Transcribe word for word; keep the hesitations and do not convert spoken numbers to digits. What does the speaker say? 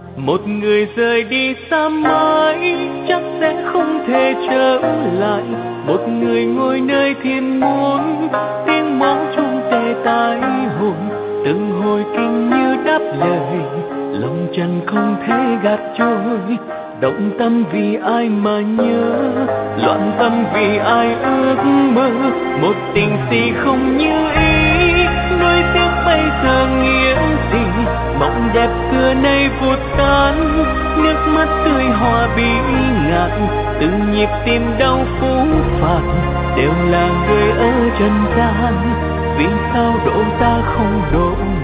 Một người rời đi xa mãi chắc sẽ không thể trở lại. Một người ngồi nơi thiên môn, tiếng mõ chuông tê tai hồn. Từng hồi kinh như đáp lời, lòng chẳng không thể gạt trôi. Động tâm vì ai mà nhớ, loạn tâm vì ai ước mơ. Một tình si không như ý, nuối tiếc bây giờ nghĩa gì. Mộng đẹp xưa nay vụt tan, nước mắt tươi hoa bí ngạn. Từng nhịp tim đau phũ phàng đều là người ở trần gian. Vì sao độ ta không độ